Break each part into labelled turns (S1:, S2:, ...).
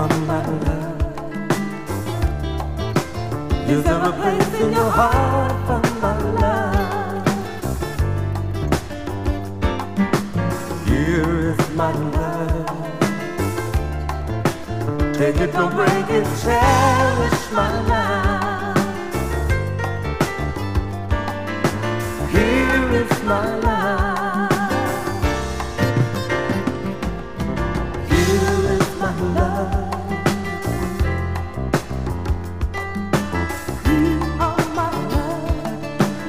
S1: for my love? Is there a place in your heart for my love? Here is my love. Take it, don't break it, cherish my love. Here is my love. Here is my love. You are my love.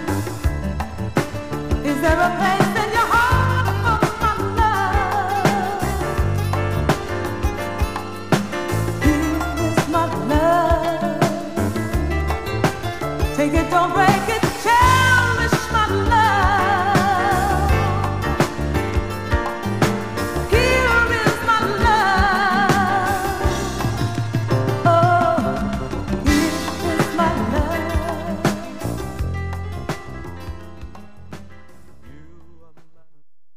S1: Is there a place in your heart for my love? Here is my love. Take it, don't break it.